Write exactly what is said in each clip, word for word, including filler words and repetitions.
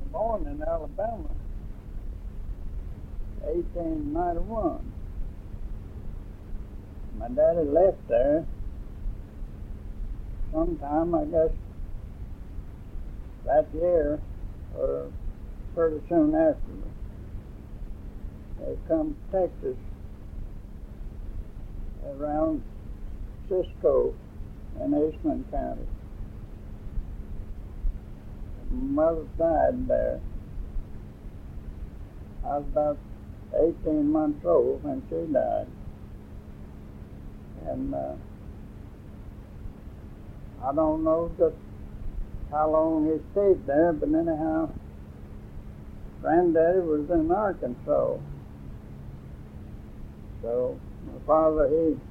born in Alabama, eighteen ninety-one. My daddy left there sometime, I guess, that year or pretty soon after. They come to Texas around Cisco in Eastman County. Mother died there. I was about eighteen months old when she died. And uh, I don't know just how long he stayed there, but anyhow, Granddaddy was in Arkansas. So my father, he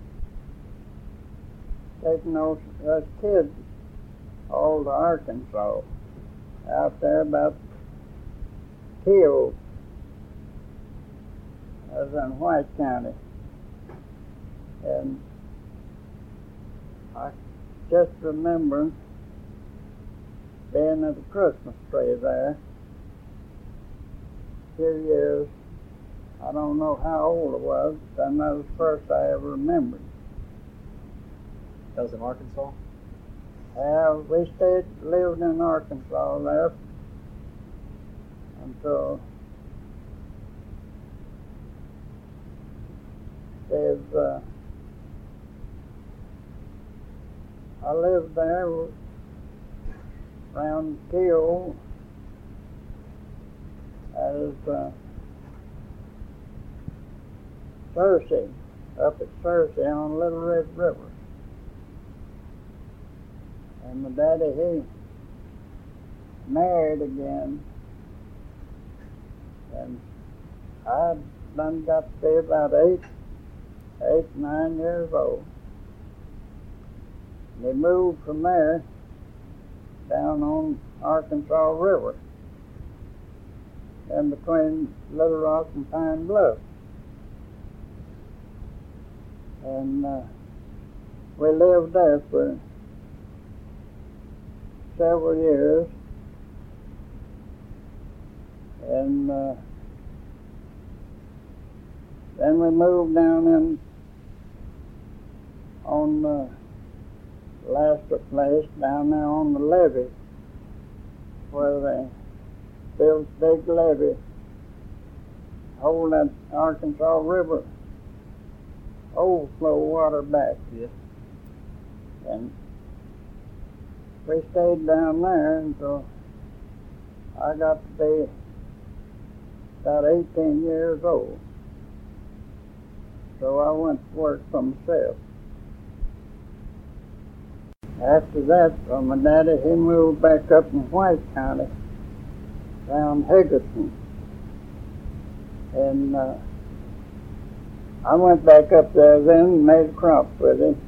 taken those, us kids all to Arkansas, out there about Keel, I was in White County. And I just remember being at the Christmas tree there. Few years, I don't know how old I was, but that was the first I ever remembered. That was in Arkansas? Yeah, we stayed, lived in Arkansas there until they've, uh, I lived there around Keel as uh, Searcy, up at Searcy on Little Red River. And my daddy, he married again, and I done got to be about eight, eight, nine years old. They moved from there down on Arkansas River, in between Little Rock and Pine Bluff. And uh, we lived there for several years, and uh, then we moved down in on the last place down there on the levee, where they built a big levee, hold that Arkansas River overflow water back. Yeah. And we stayed down there until I got to be about eighteen years old. So I went to work for myself. After that, well, my daddy, he moved back up in White County, around Higginson. And uh, I went back up there then and made a crop with him.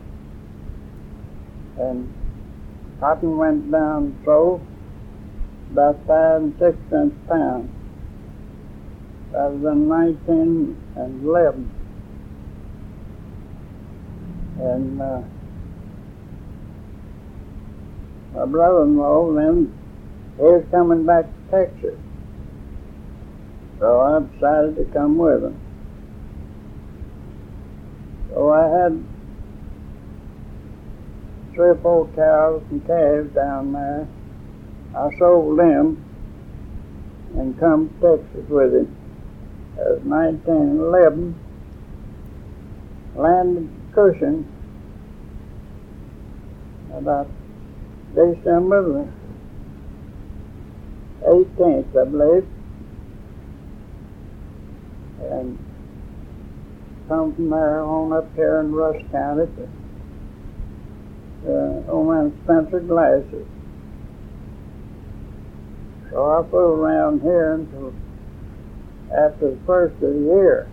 And cotton went down so about five and six cents a pound. That was in nineteen eleven. And uh, my brother-in-law then, he was coming back to Texas. So I decided to come with him. So I had three or four cows and calves down there. I sold them and come to Texas with him. That was nineteen eleven. Landed Cushing about December the eighteenth, I believe. And come from there on up here in Rush County to uh, old Spencer Glasses. So I flew around here until after the first of the year.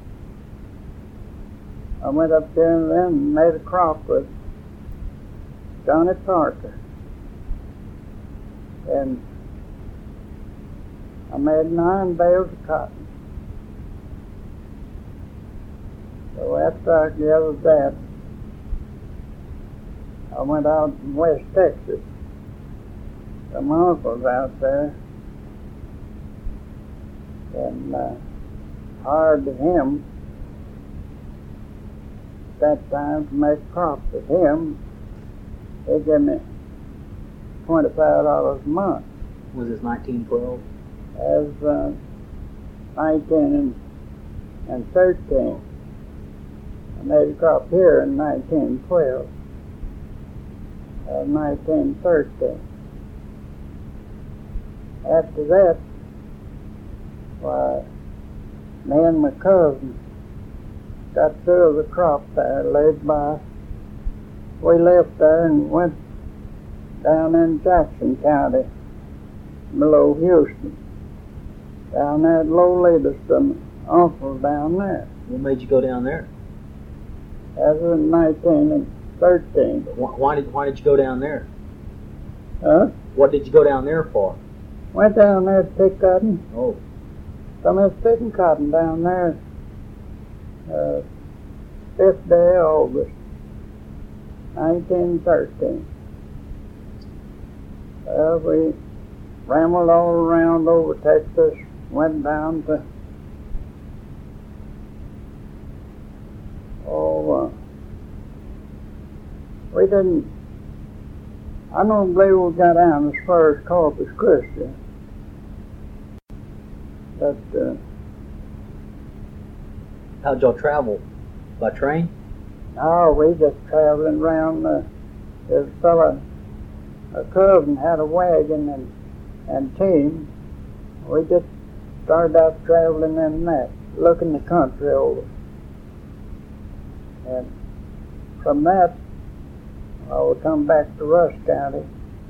I went up there and then made a crop with Johnny Parker. And I made nine bales of cotton. So after I gathered that, I went out in West Texas. My uncle's out there, and uh, hired him at that time to make crops with him. They gave me twenty-five dollars a month. Was this nineteen twelve? As uh, nineteen and, and thirteen. I made a crop here in nineteen twelve. Uh, nineteen thirteen. After that, why, me and my cousin got through the crop there, laid by. We left there and went down in Jackson County, below Houston. Down there at Lolita, some uncle down there. What made you go down there? That was in nineteen thirteen. Why, why did Why did you go down there? Huh? What did you go down there for? Went down there to pick cotton. Oh. Some of us picking cotton down there. Uh, fifth day of August, nineteen thirteen. Uh, we rambled all around over Texas, went down to, oh, uh, we didn't, I don't believe we got down as far as Corpus Christi, but, uh, how'd y'all travel? By train? no, we just traveling around, uh, this fella, a cousin had a wagon and, and team. We just started out traveling in that, looking the country over. And from that, I would come back to Rush County.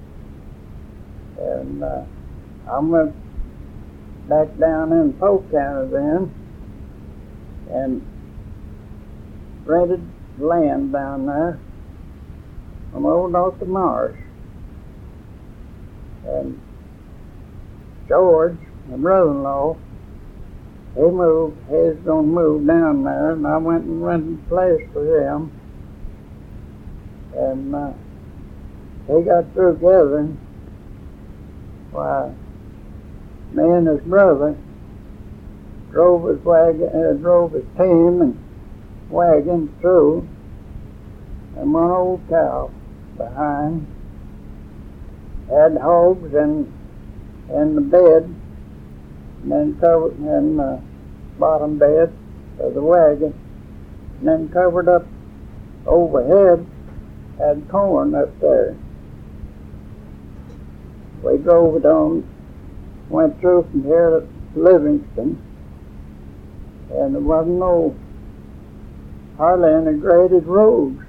And uh, I went back down in Polk County then and rented land down there from old Doctor Morris. And George, my brother-in-law, he moved, he was going to move down there, and I went and rented a place for him. And uh, he got through gathering. Why, me and his brother drove his wagon, uh, drove his team and wagon through, and one old cow behind. Had hogs in, in the bed, and then covered in the bottom bed of the wagon, and then covered up overhead, had corn up there. We drove it on, went through from here to Livingston, and there wasn't no, hardly any graded roads.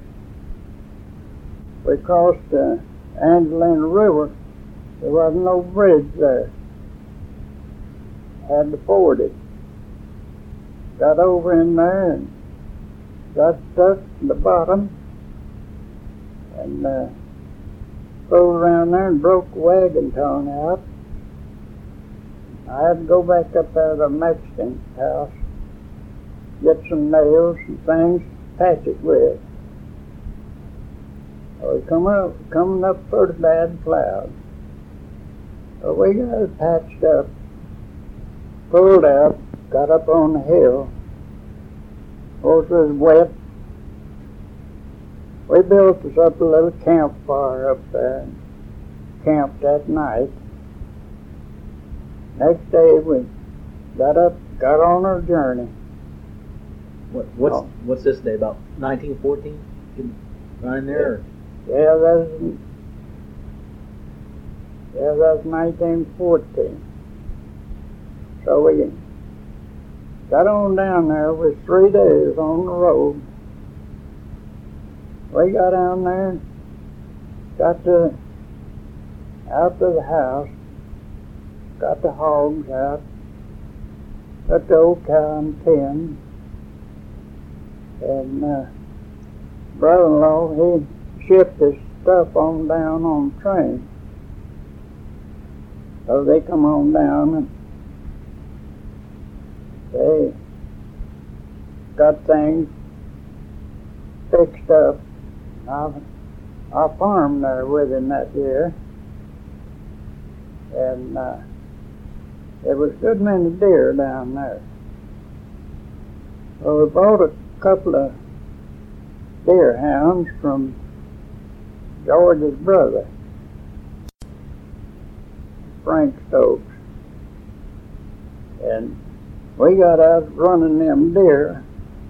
We crossed the Angelina River. There wasn't no bridge there. Had to ford it. Got over in there and got stuck in the bottom and uh, rolled around there and broke the wagon tongue out. I had to go back up there to the Mexican house, get some nails and things, patch it with. We come up, coming up pretty bad clouds. So we got it patched up, pulled out, got up on the hill. Of course, it was wet. We built us up a little campfire up there and camped that night. Next day we got up, got on our journey. What, what's Oh. What's this day, about nineteen fourteen? Right in there? Or? Yeah, that's yeah, that's nineteen fourteen. So we got on down there with three days on the road. We got down there, got to out to the house, got the hogs out, got the old cow in the pen, and uh, brother-in-law, he shipped his stuff on down on the train. So they come on down and they got things fixed up. I, I farmed there with him that year. And uh, there was a good many deer down there. So we bought a couple of deer hounds from George's brother, Frank Stokes. And we got out running them deer,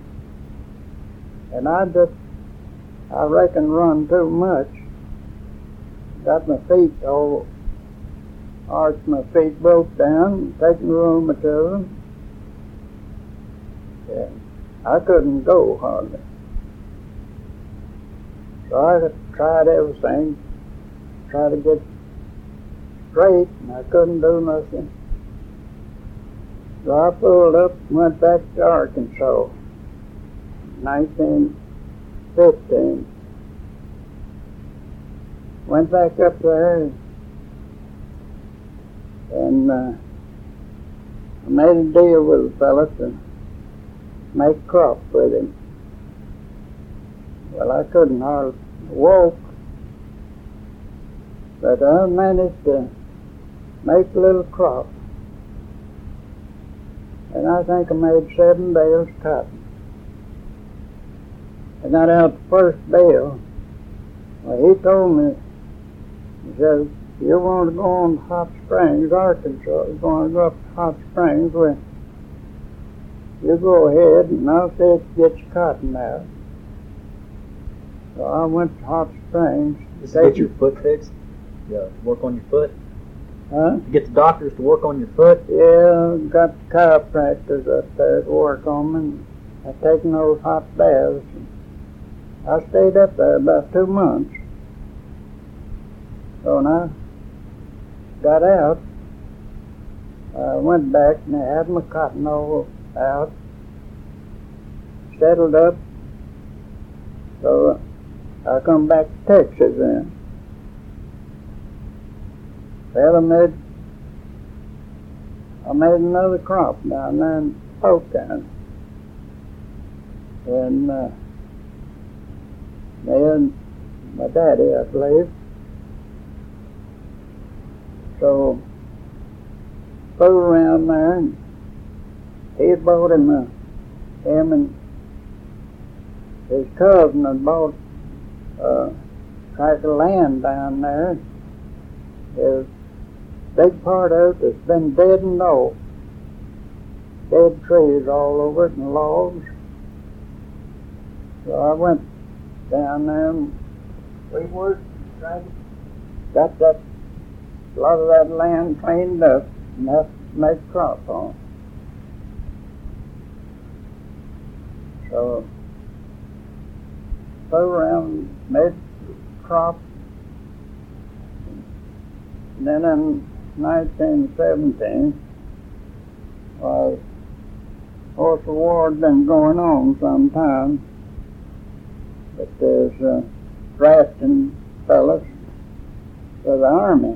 and I just, I reckon, run too much. Got my feet all arched, my feet broke down, taking rheumatism. And I couldn't go hardly. So I tried everything, tried to get straight, and I couldn't do nothing. So I pulled up and went back to Arkansas, nineteen fifteen. Went back up there and uh, I made a deal with a fella to make crop with him. Well, I couldn't hardly walk, but I managed to make a little crop. And I think I made seven bales of cotton. I got out the first bale. Well, he told me, he says, you want to go on to Hot Springs, Arkansas, you're going to go up to Hot Springs, well, you go ahead and I'll see if you get your cotton out. So I went to Hot Springs. Just to get your foot fixed? Yeah, work on your foot? Huh? To get the doctors to work on your foot? Yeah, got chiropractors up there to work on me, and I've taken those hot baths. I stayed up there about two months. So when I got out, I went back and I had my cotton all out, settled up. So I come back to Texas then. Well, I made, I made another crop down there in Spokane. And uh, me and my daddy, I believe. So, flew around there, and he had bought him, a, him and his cousin had bought a tract of land down there. There's a big part of it that's been deadened off. Dead trees all over it and logs. So I went down there and we worked, tried to got that, a lot of that land cleaned up enough to make crop on. So flew around, made crop. And then in nineteen seventeen, well, of course the war had been going on some time, but there's uh, drafting fellas for the Army.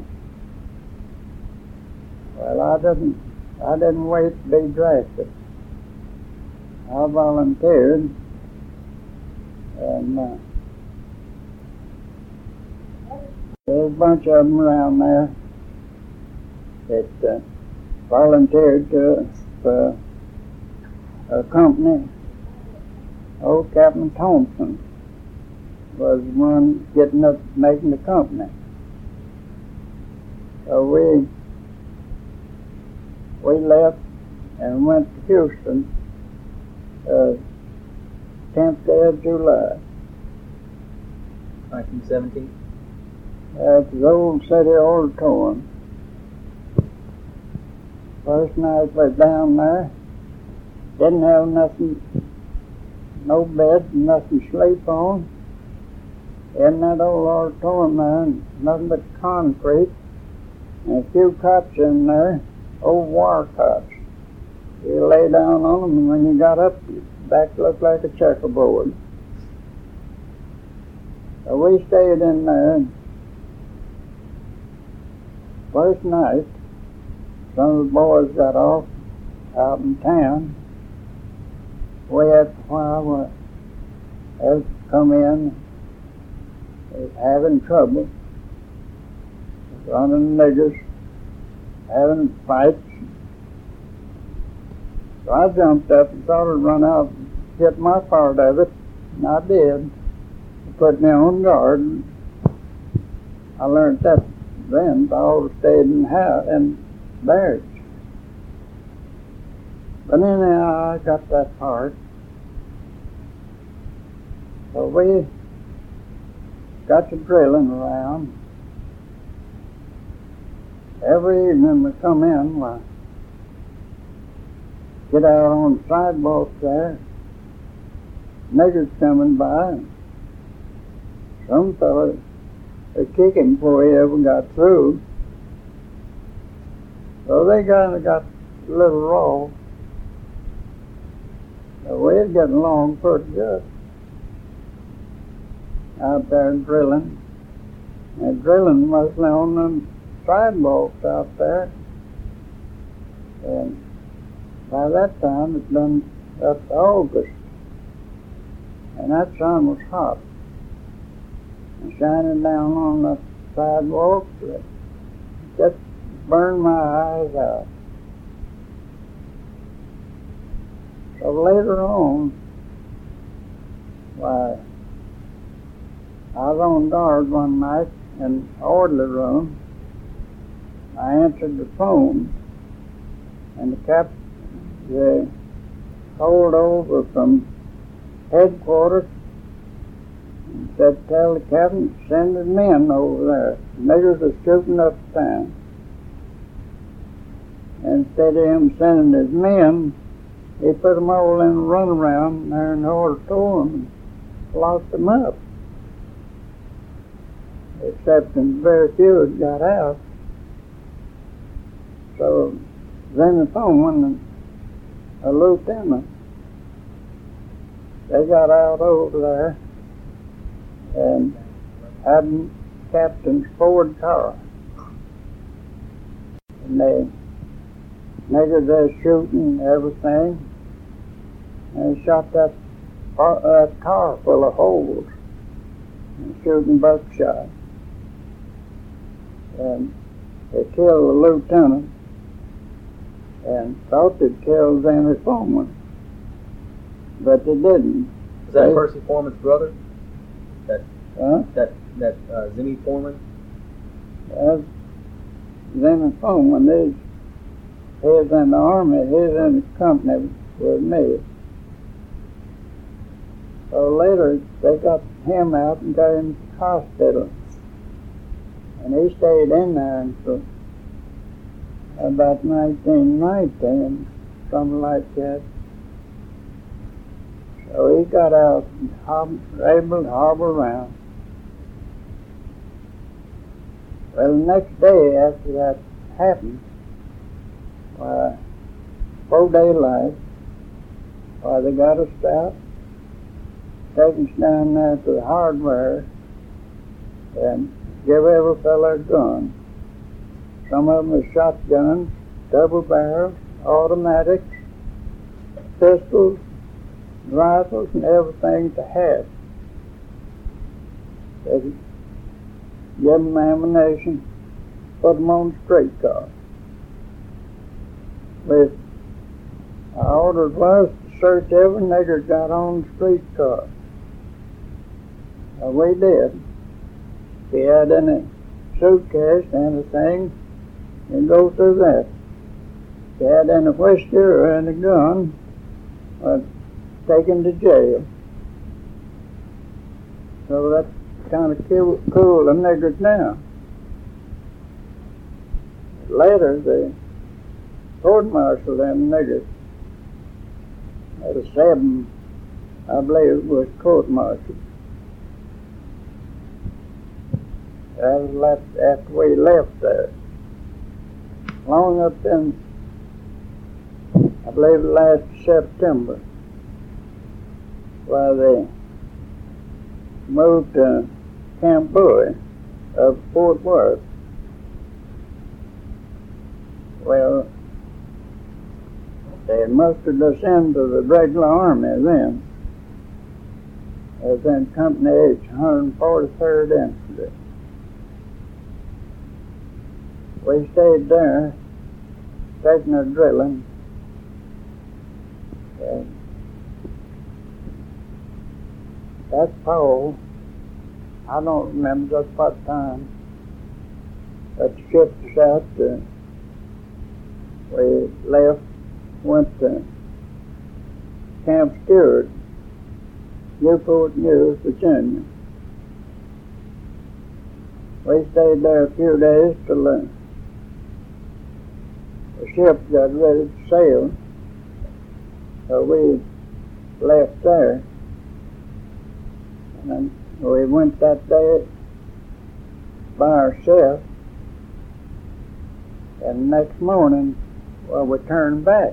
Well, I didn't, I didn't wait to be drafted. I volunteered, and uh, there's a bunch of them around there that uh, volunteered to for a company. Old Captain Thompson was the one getting up, making the company. So we we left and went to Houston, uh, tenth day of July. nineteen seventeen? At the old city auditorium. First night we was down there, didn't have nothing, no bed, nothing to sleep on. In that old auditorium there, nothing but concrete, and a few cots in there, old war cots. You lay down on them, and when you got up, your back looked like a checkerboard. So we stayed in there. First night, some of the boys got off out in town. We had a while, they come in, they was having trouble, running niggers, having fights, So I jumped up and thought I'd run out and get my part of it, and I did. It put me on guard. I learned that then. I always stayed in house in barracks. But anyhow, I got that part. So we got to drilling around. Every evening we come in, we get out on the sidewalk there. Niggers coming by, and some fellas they kick him before he ever got through. So they kind of got a little raw. So we was getting along pretty good out there drilling. And drilling mostly on the sidewalks out there. And by that time it's been up to August. And that sun was hot. And shining down on the sidewalks, it just burned my eyes out. So later on, why, I was on guard one night in the orderly room. I answered the phone, and the captain, they called over from headquarters and said, tell the captain, send his men over there. Niggers are shooting up town. And instead of him sending his men, he put them all in a runaround there in the auditorium and locked them up. Excepting very few had got out. So then the phone and a lieutenant, they got out over there and had Captain's Ford car. And they niggers there shooting everything, and they shot that, uh, that car full of holes and shooting buckshot. And they killed the lieutenant and thought they'd killed Zimmy Foreman, but they didn't. Was that they, Percy Foreman's brother? That huh? that that uh, Zimmy Foreman? That's Zimmy Foreman. He's, he's in the army. He's in the company with me. So later they got him out and got him to the hospital. And he stayed in there until about nineteen nineteen, something like that. So he got out and hob- able to hobble around. Well, the next day after that happened, uh, before daylight, uh, they got us out, taken us down there to the hardware, and give every fellow a gun. Some of them were shotguns, double barrels, automatics, pistols, rifles, and everything to have. They could give them ammunition, put them on the streetcar. But our order was to search every nigger got on the streetcar. And we did. If he had any suitcase, anything, and go through that. If he had any whiskey or any gun, I'd take him to jail. So that kind of cool, cool the niggers now. Later, the court-martial them niggers. There was seven, I believe, was court-martial. That was left after we left there. Long up in, I believe, last September, while they moved to Camp Bowie of Fort Worth. Well, they mustered us into the regular army then. I was in Company H, one hundred forty-third Infantry. We stayed there, taking our drilling, And that Paul, I don't remember just what time, but the ship was out. Uh, we left, went to Camp Stewart, Newport News, Virginia. We stayed there a few days till the, the ship got ready to sail. So we left there. And then we went that day by ourselves. And next morning, well, we turned back.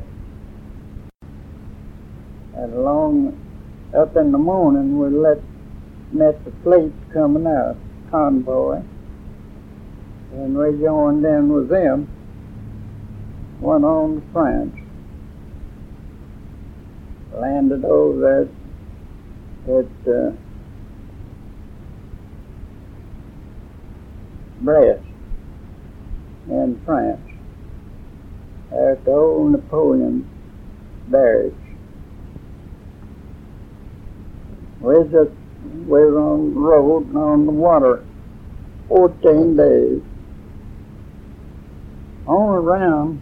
And along up in the morning, we let met the fleet coming out, convoy. And we joined in with them, went on to France, landed over there at uh, Brest in France, at the old Napoleon barracks. We just, we were on the road and on the water fourteen days. On around,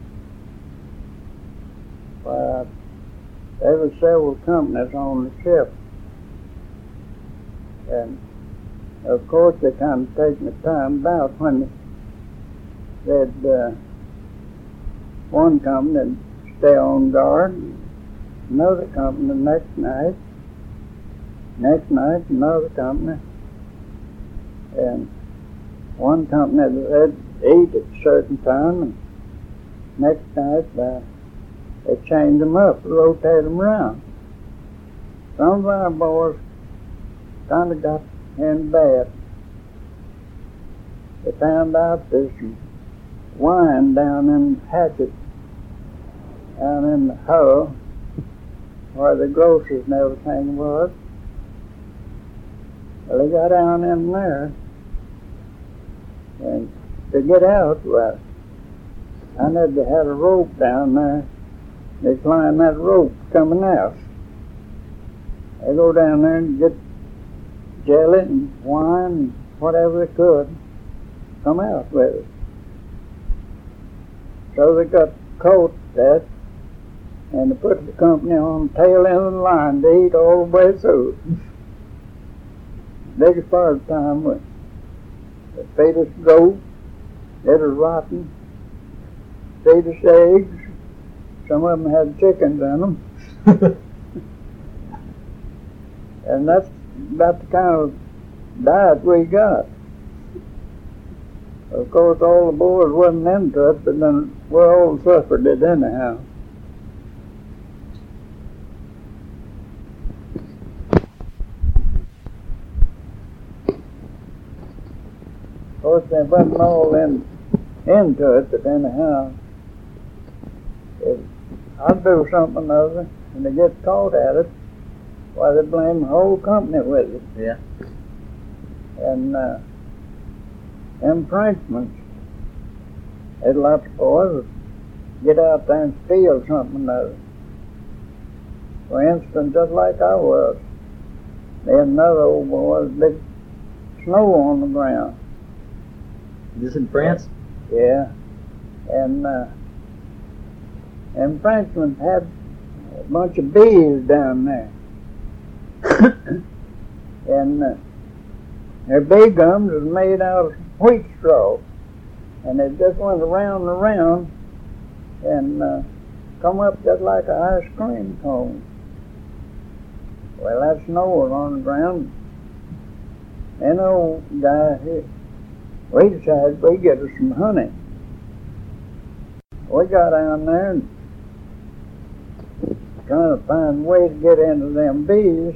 uh, there were several companies on the ship. And of course they kind of taken the time about when they'd, uh, one company would stay on guard, another company the next night, next night another company, and one company they'd eat at a certain time, and next night uh, they changed them up, rotate them around. Some of our boys kind of got in bad. They found out there's some wine down in Hatchet, down in the hull, where the grocers and everything was. Well, they got down in there, and to get out, well, I know they had a rope down there. They climbed that rope coming out. They go down there and get jelly and wine and whatever they could, come out with it. So they got caught that, and they put the company on the tail end of the line to eat all the way through. The biggest part of the time was they fed us goat, it was rotten, fed us eggs, some of them had chickens in them. And that's about the kind of diet we got. Of course, all the boys wasn't into it, but then we all suffered it anyhow. Of course, they wasn't all in, into it, but anyhow, if I'd do something or other, and they get caught at it, why, they blame the whole company with it. Yeah. And uh, them Frenchmen, there's lots of boys that get out there and steal something or other. For instance, just like I was, there's another old boy, big snow on the ground. Is this in France? Yeah. And uh, them Frenchmen had a bunch of bees down there. And uh, their bee gums was made out of wheat straw, and they just went around and around and uh, come up just like an ice cream cone. Well, that snow was on the ground. And the old guy here, we decided we'd get us some honey. We got down there and trying to find a way to get into them bees.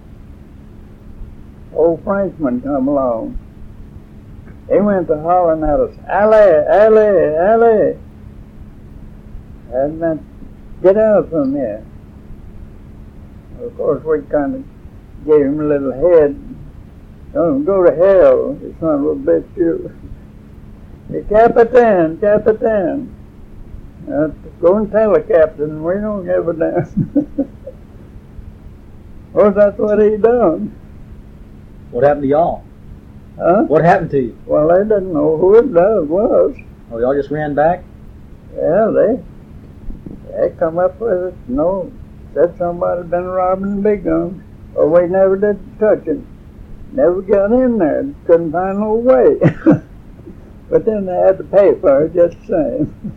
Old Frenchman come along. He went to hollering at us, "Allez, allez, allez!" And then, "Get out from here." Of course, we kind of gave him a little head. "Don't go to hell, you son of a bitch, you." "The Capitan, Capitan." Uh, go and tell the captain, we don't give a damn. Well, that's what he done. What happened to y'all? Huh? What happened to you? Well, they didn't know who it was. Oh, y'all just ran back? Yeah, they they come up with it. No, said somebody been robbing big guns. Well, we never did touch it. Never got in there. Couldn't find no way. But then they had to pay for it just the same.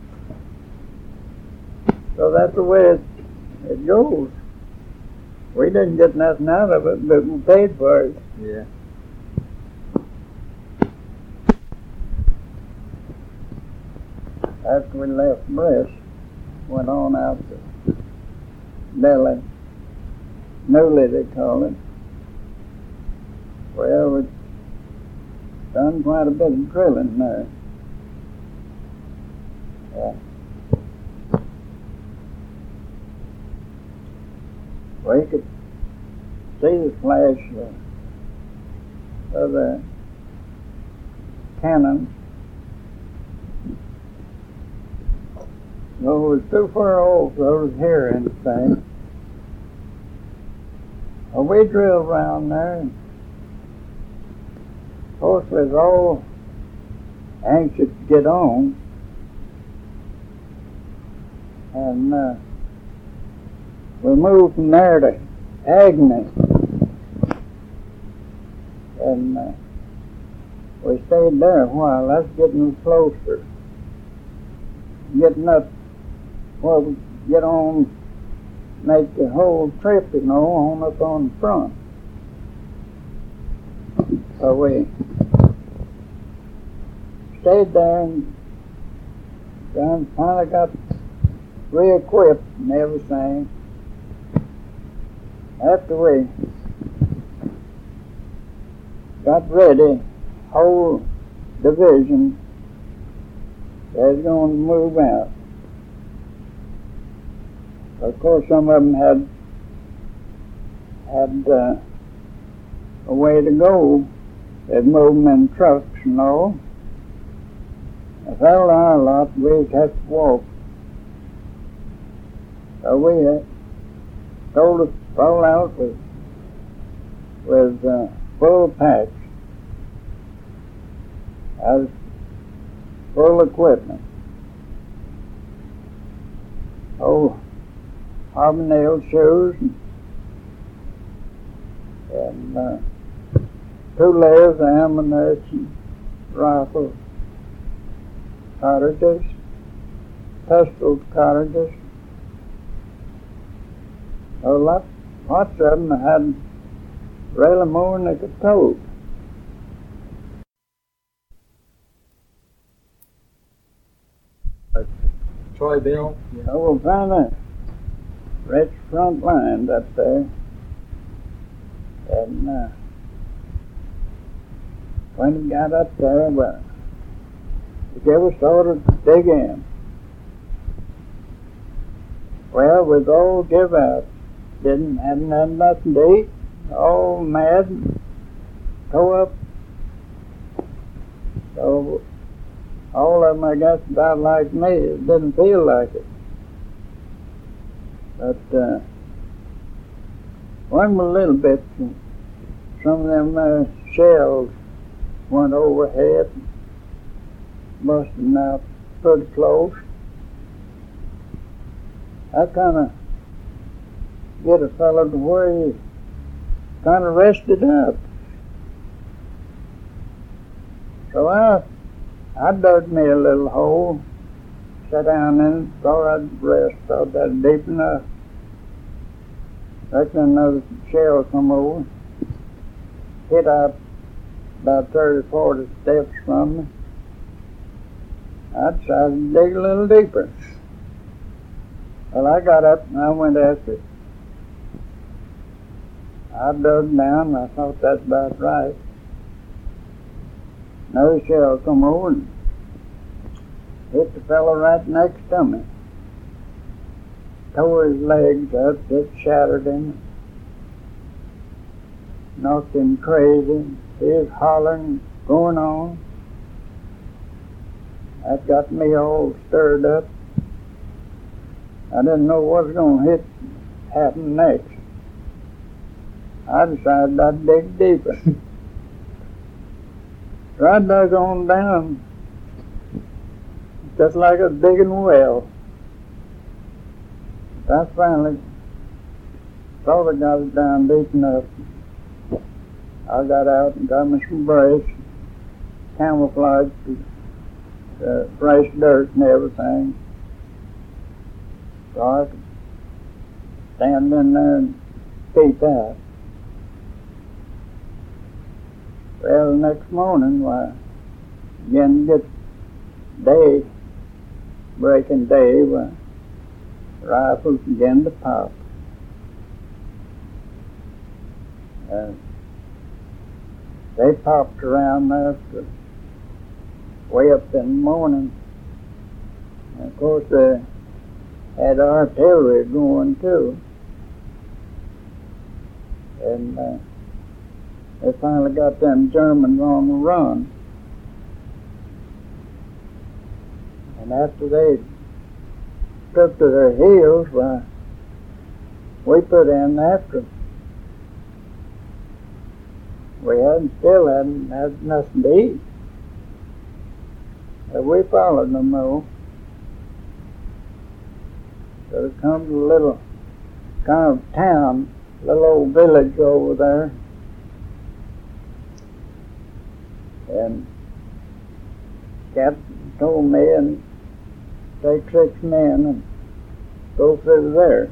So that's the way it, it goes. We didn't get nothing out of it, but we paid for it. Yeah. After we left Bliss, went on out to Delhi. Newly, they call it. Well, we've done quite a bit of drilling there. Yeah. We could see the flash uh, of the cannon. Well, it was too far off, so I was hearing anything. Well, we drilled around there. And of course, we was all anxious to get on. And uh, we moved from there to Agony. And uh, we stayed there a while. That's getting closer. Getting up, well, we get on, make the whole trip, you know, on up on the front. So we stayed there and kind of got re-equipped and everything. After we got ready, whole division was going to move out. Of course, some of them had had uh, a way to go. They'd move them in trucks and all. If that was our lot, we'd have to walk. So we had told us to roll out with with uh, full packs as full equipment. Oh, hobnail shoes and, and uh, two layers of ammunition, rifles, cartridges, pistol cartridges. Oh, lots, lots of them had really more than they could tote. Troy Bill? Yeah, we'll find a rich front lines up there. And uh, when we got up there, well, the giver started to dig in. Well, we was all give out. Didn't hadn't had nothing to eat. All mad and tore up. So all of them, I guess, about like me. It didn't feel like it. But uh, one was a little bit. Some of them uh, shells went overhead, busting out pretty close. I kind of get a fellow to where he kind of rested up. So I I dug me a little hole, sat down in it, thought I'd rest, thought that was deep enough. Reckon another shell come over, hit up about thirty, forty steps from me. I decided to dig a little deeper. Well, I got up and I went after it. I dug down and I thought that's about right. Another shell come over and hit the fellow right next to me. Tore his legs up, just shattered him. Knocked him crazy. He was hollering, going on. That got me all stirred up. I didn't know what was going to hit happen next. I decided I'd dig deeper. So I dug on down, just like a digging well. I finally thought I got it down deep enough. I got out and got me some brace, camouflage the fresh dirt and everything, so I could stand in there and peep out. Well, the next morning, why, again get day, breaking day, why, rifles began to pop. And they popped around there for way up in the morning. And of course, they had artillery going too. And uh, they finally got them Germans on the run. And after they took to their heels, why, we put in after them. We hadn't still hadn't had nothing to eat. But we followed them though. So it comes a little kind of town, little old village over there. And Captain told me and take six men and go through there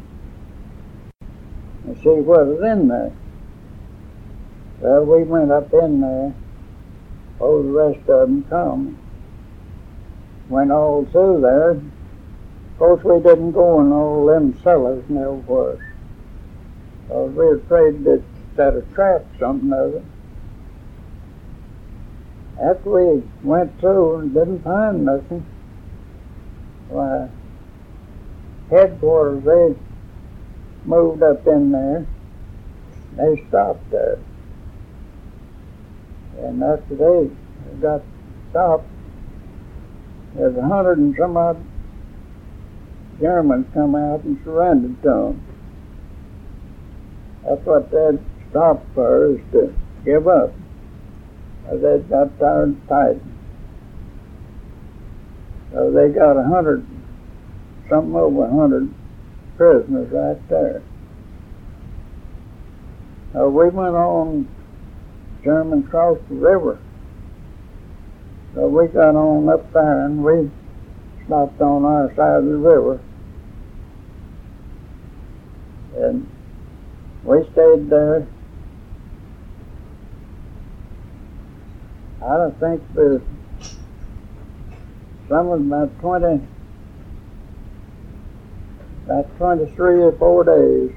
and see what was in there. Well, we went up in there, all the rest of them come. Went all through there. Of course, we didn't go in all them cellars and everywhere. So we were afraid that set a trap, something of it. After we went through and didn't find nothing, why, headquarters, they moved up in there. They stopped there. And after they got stopped, there's a hundred and some odd Germans come out and surrendered to them. That's what they'd stopped for, is to give up. They'd got tired of fighting. So they got a hundred, something over a hundred prisoners right there. So we went on, Germans crossed the river. So we got on up there and we stopped on our side of the river. And we stayed there. I don't think there's some of them about twenty, about twenty-three or four days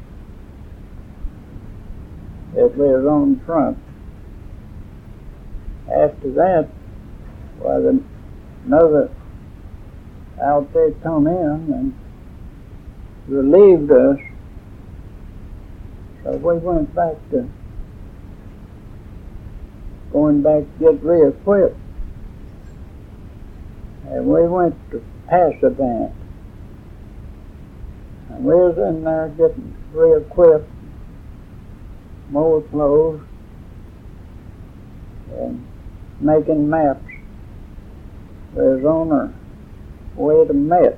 that we was on the front. After that, well, then another outfit come in and relieved us. So we went back to, going back to get re-equipped. And we went to Pasadena. And we was in there getting re-equipped, more clothes, and making maps. We was on our way to Metz.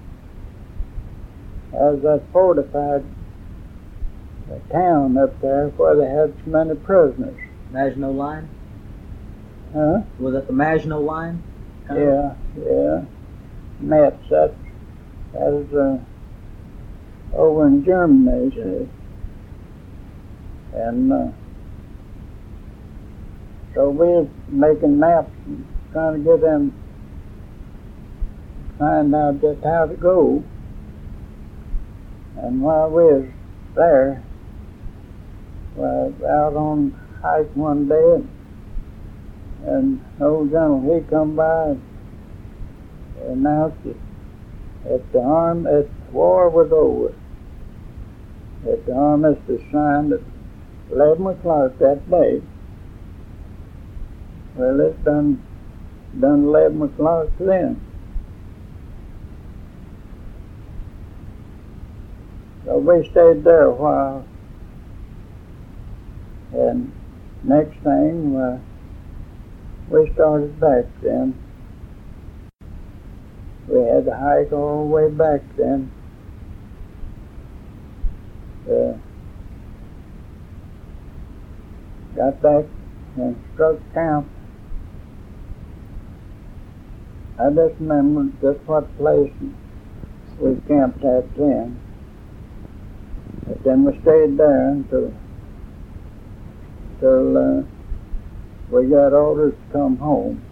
As that fortified the town up there where they had so many prisoners. Maginot Line? Huh? Was that the Maginot Line? Kind Yeah, of? yeah. Metz, that, that is uh, over in Germany, see. And uh, so we was making maps and trying to get them, find out just how to go. And while we was there, well, out on hike one day, and, and old general, he come by and announced that, that the arm, that the war was over. That the armistice signed at eleven o'clock that day. Well, it's done, done eleven o'clock then. So we stayed there a while. And next thing, uh, we started back then. We had to hike all the way back then. Uh, got back and struck camp. I just remember just what place we camped at then. But then we stayed there until, until uh, we got orders to come home.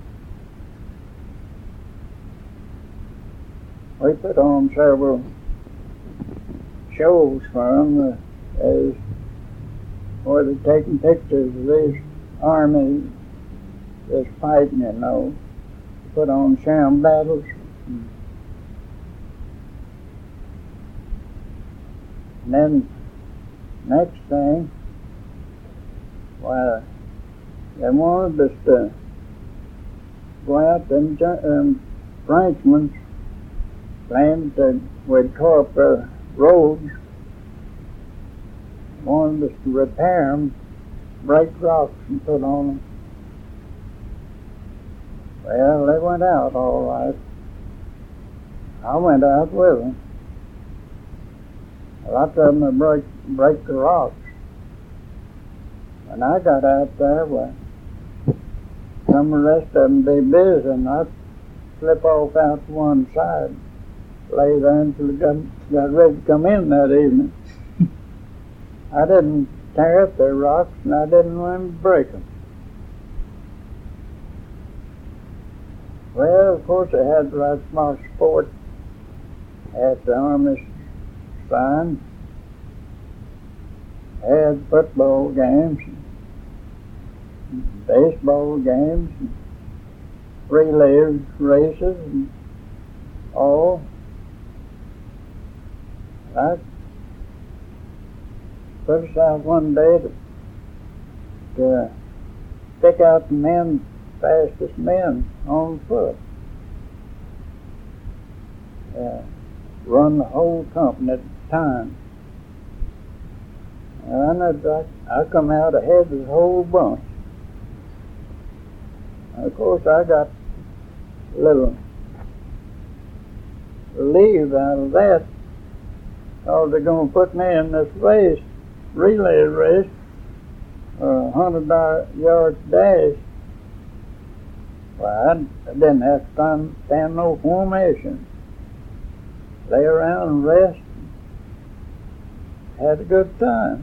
We put on several shows for them, uh, as where they're taking pictures of these armies that's fighting, you know. Put on sham battles. And then next thing, why, they wanted us to go out and um, Frenchmen's planned that we'd tore up their roads, wanted us to repair them, break rocks and put on them. Well, they went out all right. I went out with them. A lot of them would break, break the rocks. When I got out there, well, some of the rest of them be busy, and I'd slip off out to one side, lay there until they got, got ready to come in that evening. I didn't tear up their rocks, and I didn't want to break them. Well, of course, they had right smart sport at the Army sign. They had football games, and baseball games, and relay races, and all. I put us out one day to, to pick out the men, fastest men on foot. Uh, run the whole company at the time. And I, I come out ahead of the whole bunch. And of course, I got a little relief out of that, because they're going to put me in this race, relay race, a hundred yard dash. Well, I didn't have to stand, stand no formation. Lay around and rest. Had a good time.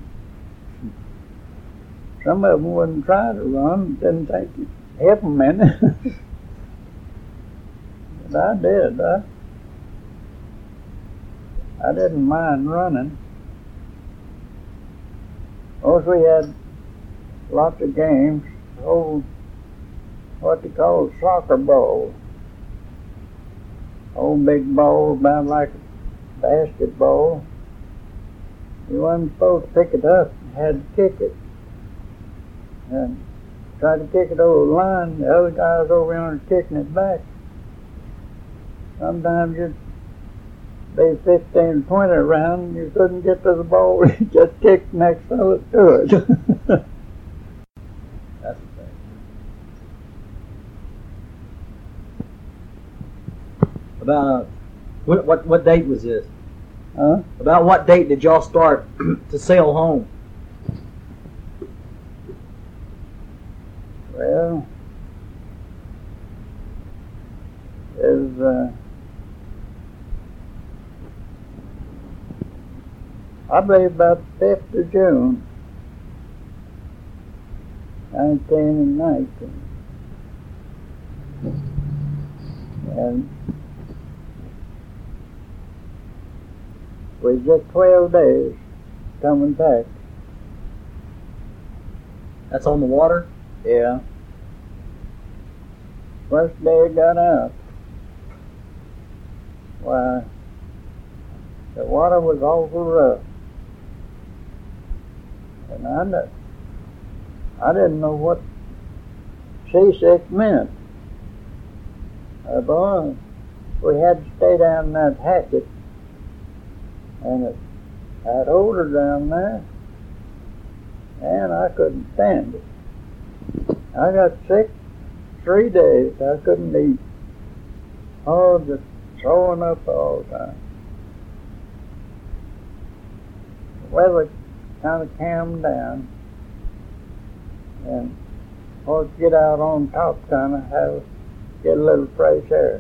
Some of them wouldn't try to run. Didn't take half a minute. But I did. I, I didn't mind running. Of course, we had lots of games. Old, what they call soccer ball. Old big ball about like a basketball. You wasn't supposed to pick it up, you had to kick it. And try to kick it over the line, the other guys over yonder kicking it back. Sometimes you'd be fifteen or twenty around, you couldn't get to the ball, you just kicked the next fellow to it. That's the thing. About, uh, what, what, what date was this? Huh? About what date did y'all start to sail home? Well, is uh, I believe about the fifth of June, nineteen nineteen, and we just twelve days coming back. That's on the water? Yeah. First day I got out, why, the water was awful rough. And I, kn- I didn't know what seasick meant. Uh, boy, we had to stay down in that hatchet, and it I'd odor down there, and I couldn't stand it. I got sick three days. I couldn't eat. Oh, just throwing up all the time. The weather kind of calmed down, and once you get out on top, kind of have get a little fresh air.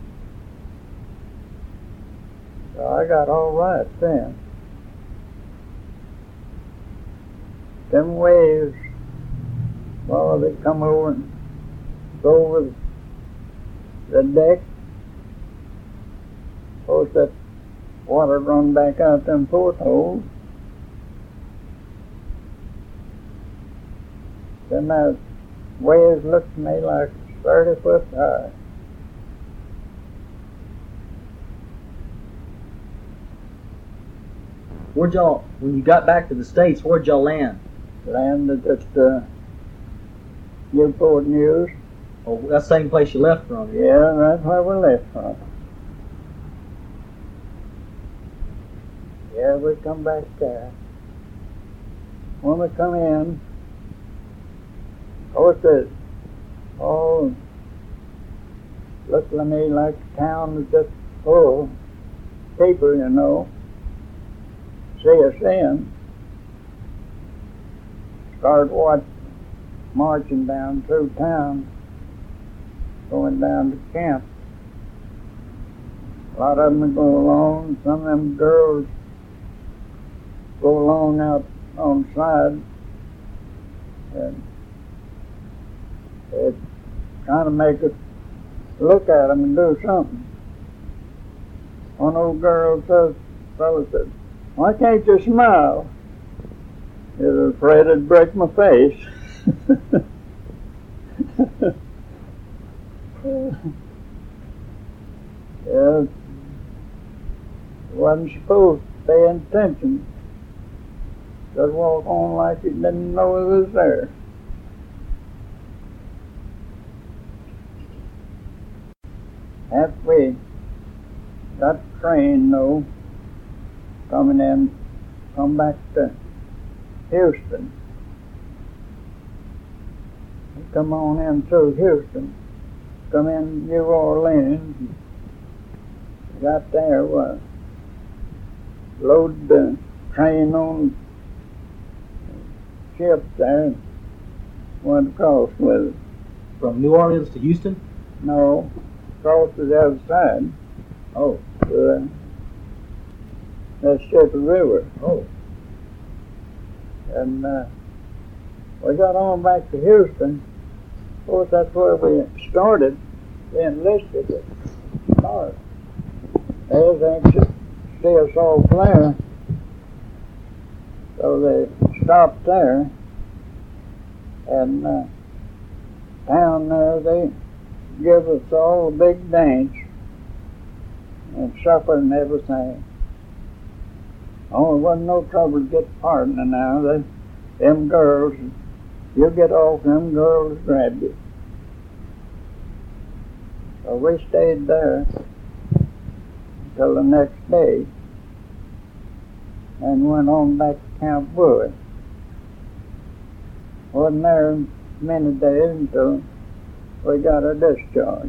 So I got all right then. Them waves, well, they come over and go over the deck. Of course, that water run back out them portholes. Then that waves looked to me like thirty foot high. Where'd y'all, when you got back to the States, where'd y'all land? Landed at uh, Newport News. Oh, that's the same place you left from. Yeah, that's where we left from. Yeah, we come back there. When we come in, of course, it all looked to me like the town was just full of people, you know. See us in. Started watching, marching down through town, going down to camp. A lot of them would go along. Some of them girls go along out on the side, and it's trying to make us look at them and do something. One old girl says, fellow said, "Why can't you smile?" He was afraid it'd break my face. Yeah, wasn't supposed to pay attention. Just walk on like you didn't know it was there. After we got the train, though, coming in, come back to Houston. We come on in through Houston, come in New Orleans, got there, was load the train on ship there and went across with it. From New Orleans to Houston? No, across to the other side. Oh. To the Mississippi River. Oh. And uh, we got on back to Houston. Of course, that's where we started. We enlisted at start. They was anxious to see us off there. So they stopped there. And uh, down there, they give us all a big dance and supper and everything. Oh, it wasn't no trouble to get partner now. They, them girls, you get off, them girls grab you. So we stayed there until the next day and went on back to Camp Bowie. Wasn't there many days until we got our discharge.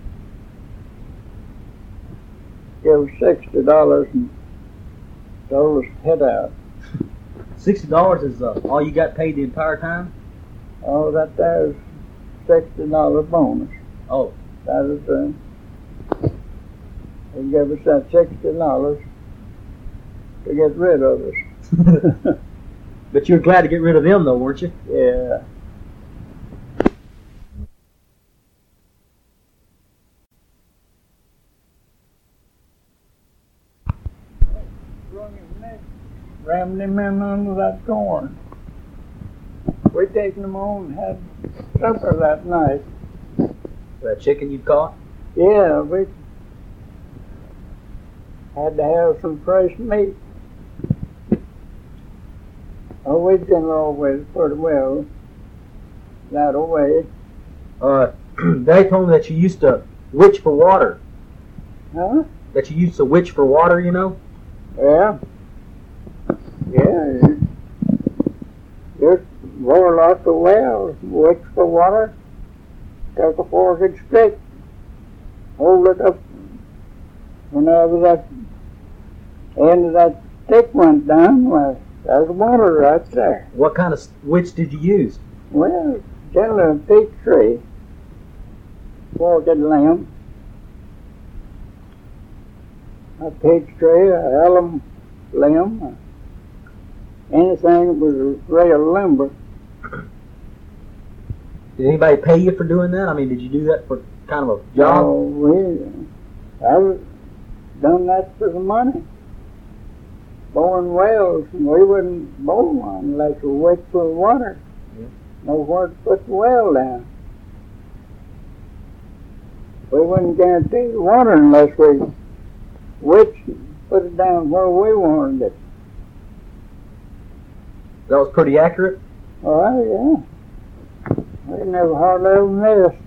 Give us sixty dollars and told us to head out. Sixty dollars is uh, all you got paid the entire time? Oh, that there's sixty dollar bonus. Oh. That is uh they gave us that sixty dollars to get rid of us. But you were glad to get rid of them though, weren't you? Yeah. Rammed him in under that corn. We taken him on and had supper that night. That chicken you caught? Yeah, we had to have some fresh meat. Oh, we did always pretty well that way. Uh, they told me that you used to witch for water. Huh? That you used to witch for water, you know? Yeah. Yeah, you just boil out the well, wait for water, take a forked stick, hold it up. Whenever that end of that stick went down, well, there's water right there. What kind of witch did you use? Well, generally a peach tree, forked limb, a peach tree, a elm limb, anything that was real limber. Did anybody pay you for doing that? I mean, did you do that for kind of a job? Oh, we, I was done that for the money. Boring wells, we wouldn't bore one unless we wait for water. Yeah. Nowhere to put the well down. We wouldn't guarantee the water unless we witched and put it down where we wanted it. That was pretty accurate? Oh, yeah. We never hardly ever missed.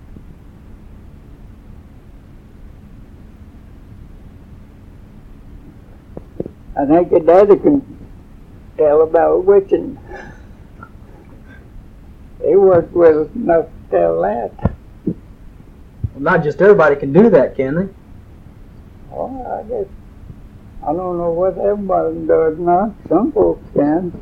I think your daddy can tell about witching. He worked with us enough to tell that. Well, not just everybody can do that, can they? Oh, I guess, I don't know whether everybody does not. Some folks can.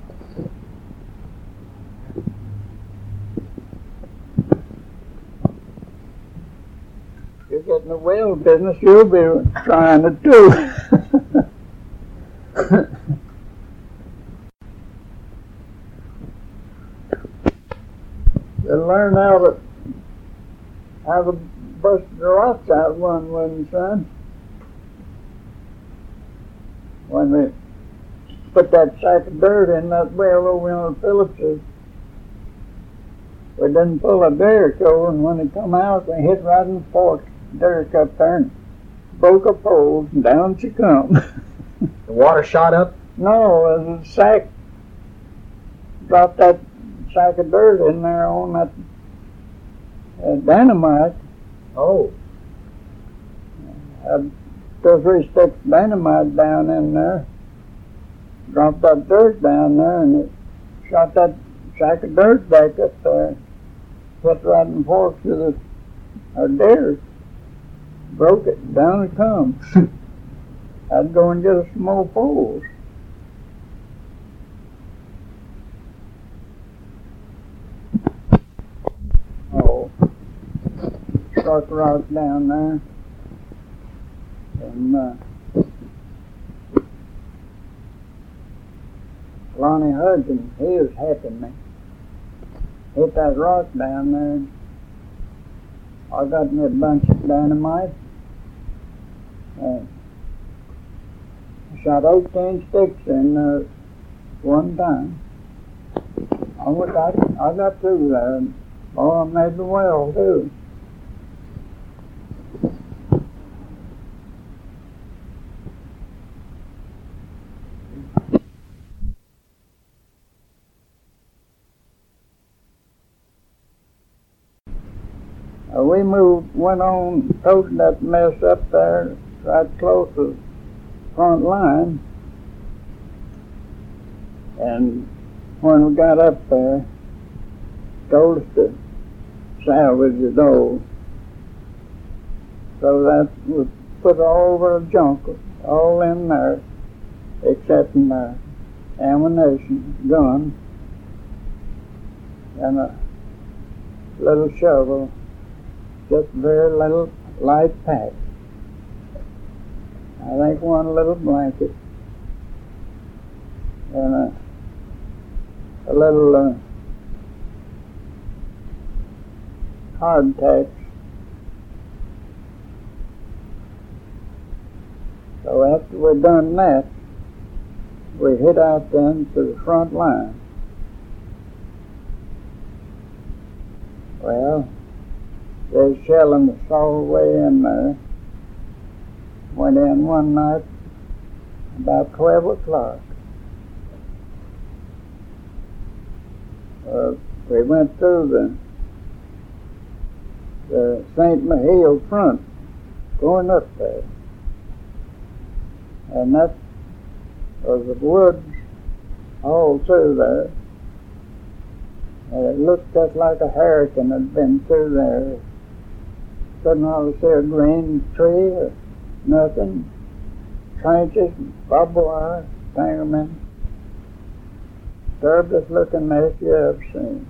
You get in the well business, you'll be trying it too. To learn how to how to bust the rocks out one one son. When we put that sack of dirt in that well over on the Phillips's, we didn't pull a derrick over, and when it come out, we hit right in the fork, derrick up there, and broke a pole, and down she come. The water shot up? No, there's a sack, dropped that sack of dirt in there on that uh, dynamite. Oh. Had two or three sticks of dynamite down in there, dropped that dirt down there, and it shot that sack of dirt back up there, hit right in the forks of the our derrick, broke it, down it comes. I'd go and get us some more poles. Oh, struck rock down there, and uh, Lonnie Hudson, he was helping me. Hit that rock down there. I got me a bunch of dynamite. And shot eighteen sticks in there one time. I went, I, I got through there, and oh, I made the well too. Uh, we moved, went on, toting that mess up there, right close to the front line. And when we got up there, told us to salvage the dough. So that was put all over the junk, all in there, except in the ammunition, gun, and a little shovel, just very little light pack. I think one little blanket, and a, a little uh, hardtack. So after we'd done that, we hit out then to the front line. Well, there's shelling that's all the way in there. Went in one night about twelve o'clock. Uh, we went through the, the Saint Mihiel front, going up there. And that was the woods all through there. And it looked just like a hurricane had been through there. Couldn't hardly see a green tree or nothing. Trenches, barbed wire, tangerman. Terriblest looking mess you ever seen.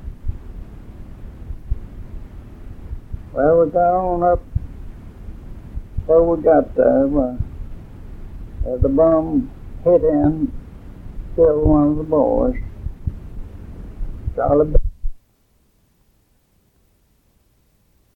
Well, we got on up where we got there. Well, uh, the bomb hit in, killed one of the boys. Charlie